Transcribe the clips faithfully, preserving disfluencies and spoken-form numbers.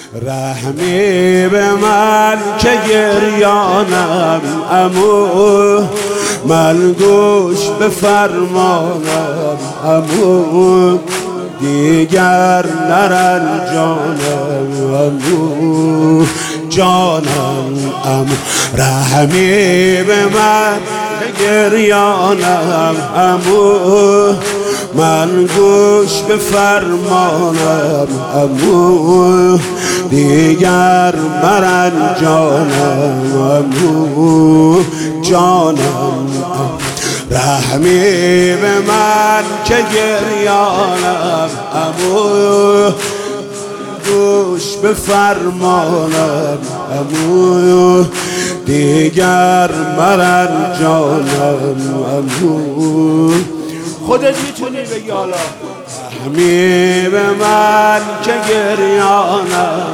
رحمی به من که گریانم عمو، من گوش به فرمانم عمو، دیگر نرنجانم عمو جانم عمو. رحمی به من که گریانم عمو، من گوش به فرمانم عمو، دیگر مرنجانم عمو جانم عمو. رحمی به من که گریانم عمو، گوش به فرمانم عمو، دیگر مرنجانم عمو. خودت میتونی بگی حالا. رحمی به من که گریانم،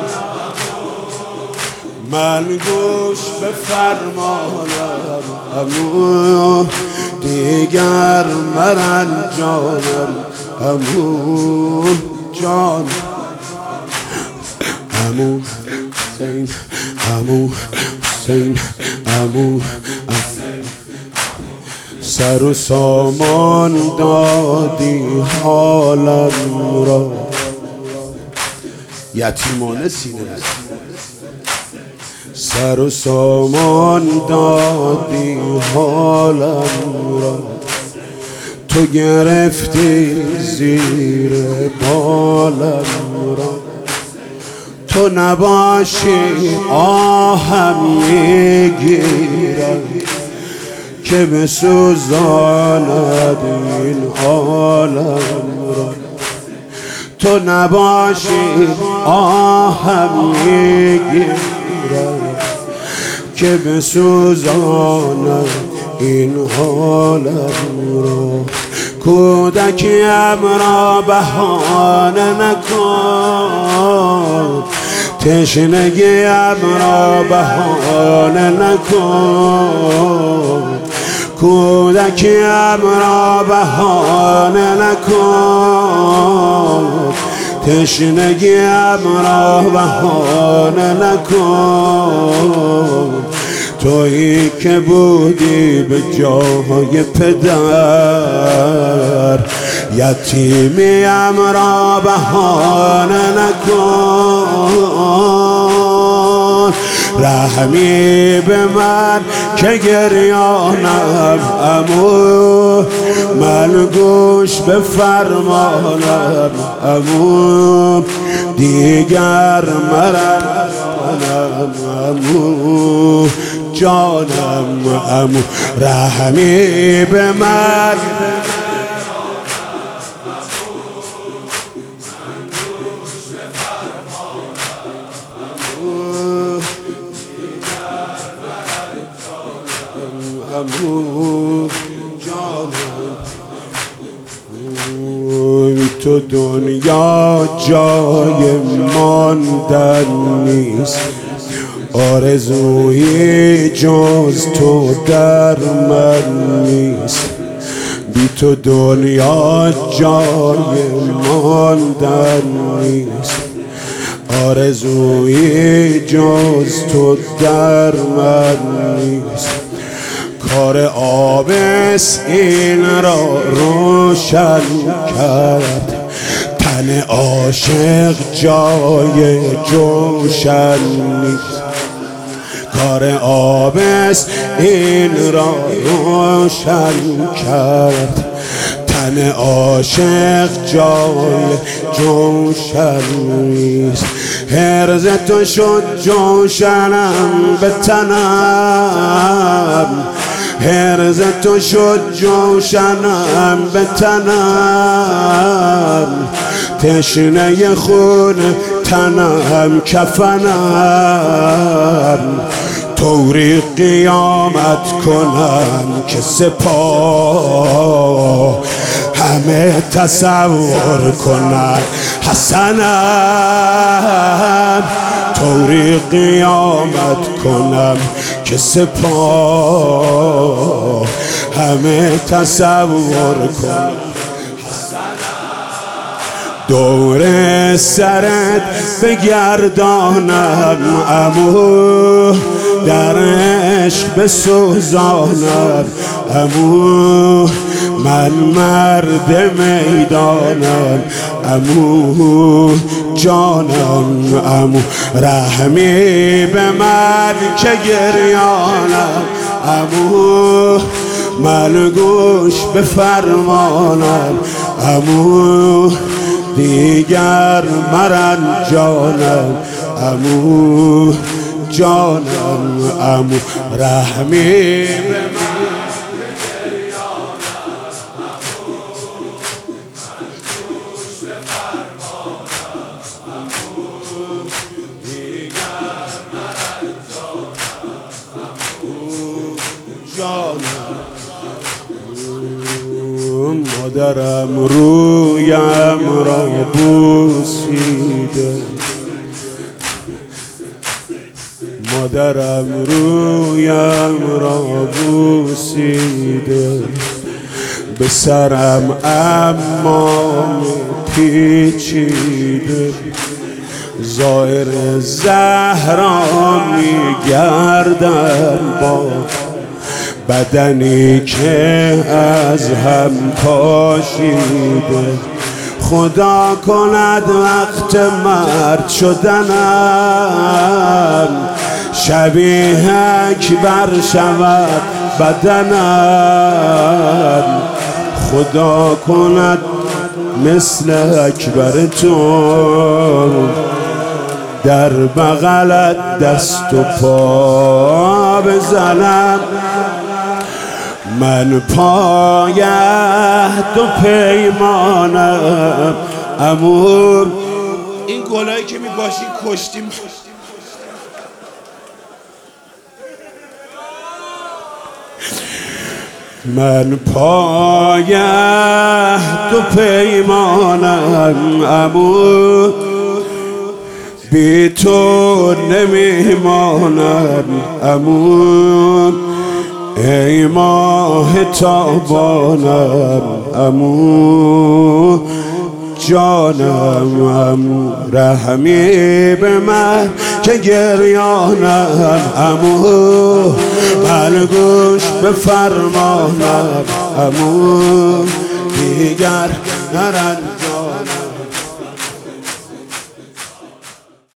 من گوش به فرمانم عمو، دیگر مرنجانم عمو جان عمو حسین عمو حسین عمو. سر و سامان دادی حالم را، یتیمانه سینه بزن. سر و سامان دادی حالم را، تو گرفتی زیر بالم را. تو نباشی آهم میگیرم که بسوزاند این حالم را. تو نباشی آهم میگیرم که بسوزاند این حالم را. کودکیم را بهانه نکن، تشنگیم را بهانه نکن، کودکیم را بهانه نکن، تشنگیم را بهانه نکن. تویی که بودی به جای پدر، یتیمیم را بهانه نکن. رحمی به من که گریانم عمو، من گوش به فرمانم عمو، دیگر مرنجانم عمو جانم عمو. رحمی به من عمو جانم. تو دنیا جای ماندن نیست، آرزویی جز تو در من نیست. بی تو دنیا جای ماندن نیست، آرزویی جز تو در من نیست. کار آبس این را روشن کرد، تن عاشق جای جوشن نیست. کار آبس این را روشن کرد، تن عاشق جای جوشن نیست. هرز تو شد جوشنم به تنم، هرز تو شد جوشنم به تنم، تشنه خون تنم کفنم. طوری قیامت کنم که سپاه همه تصور کنن حسنم. طوری قیامت کنم که سپاه همه تصور کنن. دور سرت بگردانم عمو، در عشق بسوزانم عمو، من مرد میدانم عمو جانم عمو، رحمی به من که گریانم عمو، ملگوش به فرمانم عمو، دیگر مرنجانم عمو جانم عمو، رحمی به من مادرم رویم را بوسیده، مادرم رویم را بوسیده، به سرم امام پیچیده، ظاهر زهرا میگردم با بدنی که از هم پاشیده، خدا کند وقت مرد شدنم شبیه اکبر شود بدنم، خدا کند مثل اکبر تو در بغلت دست و پا بزنم، من پایت و پیمانم عمو. این گلایی که میباشی کشتیم، من پایت و پیمانم عمو، بی تو نمیمانم عمو، ای ماه تابانم عمو جانم عمو، رحمی به من که گریانم عمو، ملگوش به فرمانم عمو، دیگر نرن